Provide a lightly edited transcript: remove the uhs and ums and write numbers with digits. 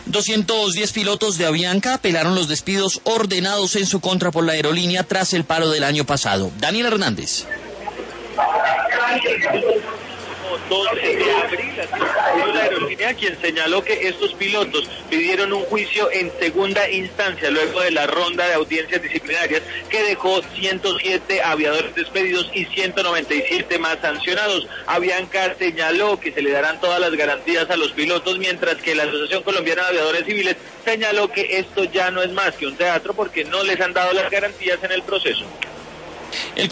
210 pilotos de Avianca apelaron los despidos ordenados en su contra por la aerolínea tras el paro del año pasado. Daniel Hernández. 12 de abril, la aerolínea, quien señaló que estos pilotos pidieron un juicio en segunda instancia luego de la ronda de audiencias disciplinarias que dejó 107 aviadores despedidos y 197 más sancionados. Avianca señaló que se le darán todas las garantías a los pilotos, mientras que la Asociación Colombiana de Aviadores Civiles señaló que esto ya no es más que un teatro porque no les han dado las garantías en el proceso.